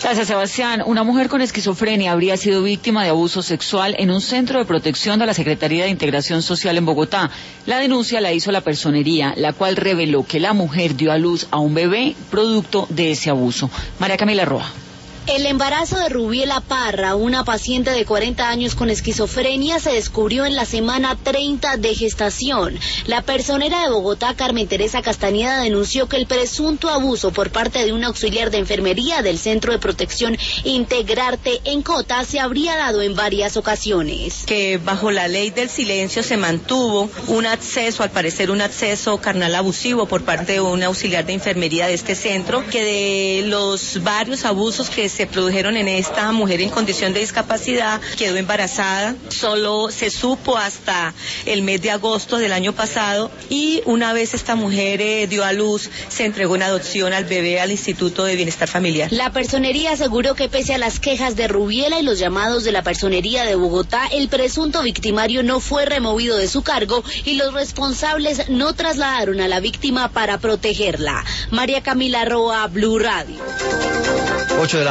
Gracias, Sebastián. Una mujer con esquizofrenia habría sido víctima de abuso sexual en un centro de protección de la Secretaría de Integración Social en Bogotá. La denuncia la hizo la personería, la cual reveló que la mujer dio a luz a un bebé producto de ese abuso. María Camila Roa. El embarazo de Rubiela Parra, una paciente de 40 años con esquizofrenia, se descubrió en la semana 30 de gestación. La personera de Bogotá, Carmen Teresa Castañeda, denunció que el presunto abuso por parte de un auxiliar de enfermería del Centro de Protección Integrarte en Cota se habría dado en varias ocasiones. Que bajo la ley del silencio se mantuvo un acceso, al parecer un acceso carnal abusivo por parte de un auxiliar de enfermería de este centro, que de los varios abusos que se produjeron en esta mujer en condición de discapacidad, quedó embarazada, solo se supo hasta el mes de agosto del año pasado, y una vez esta mujer dio a luz, se entregó en adopción al bebé al Instituto de Bienestar Familiar. La personería aseguró que pese a las quejas de Rubiela y los llamados de la personería de Bogotá, el presunto victimario no fue removido de su cargo y los responsables no trasladaron a la víctima para protegerla. María Camila Roa, Blue Radio. 8 de la